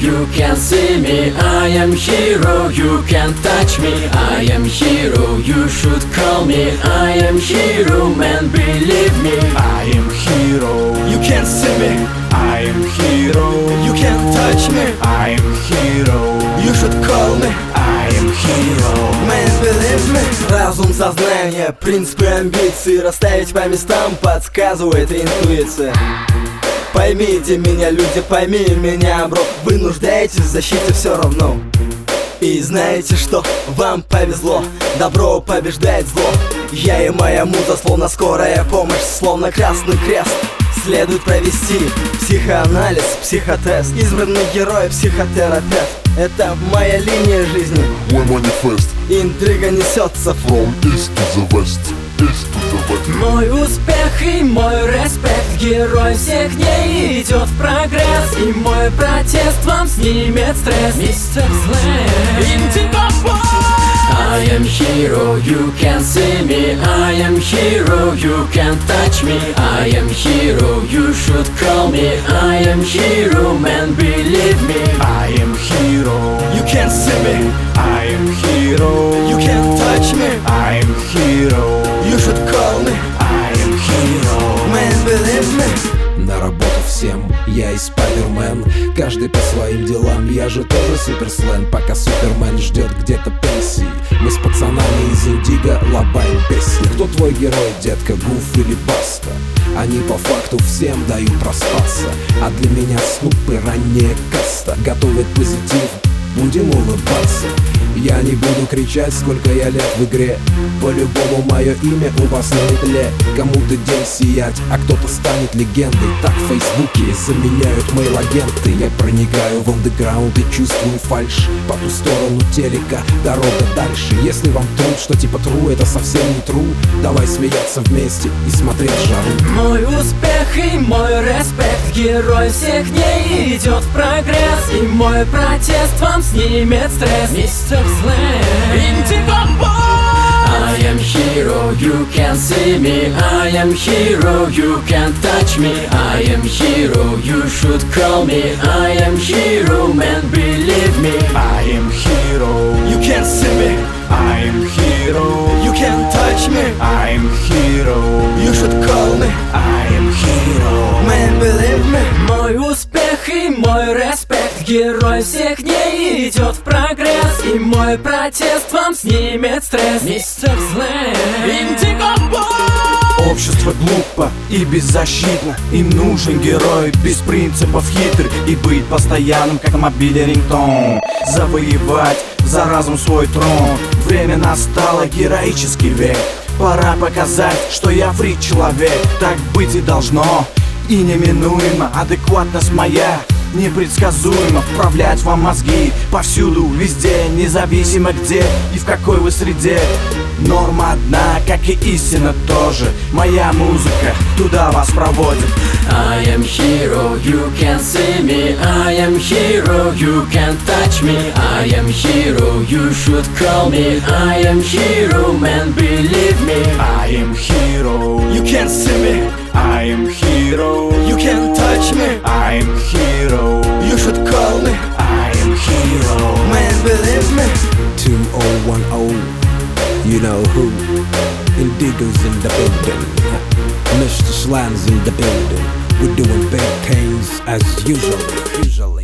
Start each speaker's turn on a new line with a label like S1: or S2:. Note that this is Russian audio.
S1: you can see me. I am hero, you can touch me. I am hero, you should call me. I am hero, man, believe me.
S2: I am hero,
S3: You can't see me,
S2: I am hero,
S3: you can't touch me.
S2: I am hero,
S3: You should call me,
S2: I am hero.
S3: man, believe me. Разум, сознание, принципы, амбиции расставить по местам подсказывает интуиция. Поймите меня, люди, пойми меня, бро. Вы нуждаетесь в защите все равно. И знаете что? Вам повезло, добро побеждает зло. Я и моя муза, словно скорая помощь, словно красный крест. Следует провести психоанализ, психотест. Избранный герой, психотерапевт. Это моя линия жизни.
S4: Мой манифест.
S3: Интрига несется
S4: From east to the west, east to the west.
S1: Мой успех и мой респект, герой всех дней идет в прогресс. И мой протест вам снимет стресс. Мистер Слэм, Индиго Бой. I am hero, you can see me. I am hero, you can touch me. I am hero, you should call me. I am hero, man, believe me.
S2: I am hero,
S3: You can't see me,
S2: I am hero,
S3: you can't touch me.
S2: I am hero,
S3: You should call me,
S2: I am hero.
S3: man, believe me.
S5: На работу всем, я и Спайдермен. Каждый по своим делам, я же тоже суперслен. Пока Супермен ждет где-то пенсии, мы с пацанами из Индиго лобаем песни. Кто твой герой, детка, Гуф или Баста? Они по факту всем дают проспаться. А для меня Снуп и ранняя каста готовят позитив, будем улыбаться. Я не буду кричать, сколько я лет в игре. По-любому мое имя у вас на метле. Кому-то день сиять, а кто-то станет легендой. Так в Фейсбуке заменяют мейл-агенты. Я проникаю в андеграунд и чувствую фальшь. По ту сторону телека дорога дальше. Если вам труд, что типа тру, это совсем не тру. Давай смеяться вместе и смотреть жару.
S1: Мой успех и мой респект, герой всех дней идет в прогресс. И мой протест вам снимет стресс. Мистер Слэм, Индиго Бой. I am hero, you can see me. I am hero, you can touch me. I am hero, you should call me. I am hero, man, believe me.
S2: I am hero,
S3: You can't see me,
S2: I am hero,
S3: you can't touch me.
S2: I am hero,
S3: You should call me,
S2: I am hero.
S3: man, believe me.
S1: Мой успех и мой респект, герой всех дней идет в прогресс. И мой протест вам снимет стресс. Мистер Слэм, Индиго Бой.
S2: Общество глупо и беззащитно. Им нужен герой без принципов, хитрый и быть постоянным, как на мобиле рингтон. Завоевать за разум свой трон. Время настало, героический век. Пора показать, что я фрик-человек. Так быть и должно, и неминуемо. Адекватность моя непредсказуемо. Вправлять вам мозги повсюду, везде, независимо где и в какой вы среде. Норма одна, как и истина тоже. Моя музыка туда вас проводит.
S1: I am hero, you can see me. I am hero, you can touch me. I am hero, you should call me. I am hero, man, believe me.
S2: I am hero,
S3: You can't see me,
S2: I am hero,
S3: you can't touch me.
S2: I am hero,
S3: You should call me,
S2: I am hero.
S3: man, believe me.
S5: 2010, you know who? Indigo's in the building, Mr. Slam's in the building. We're doing big things as usual.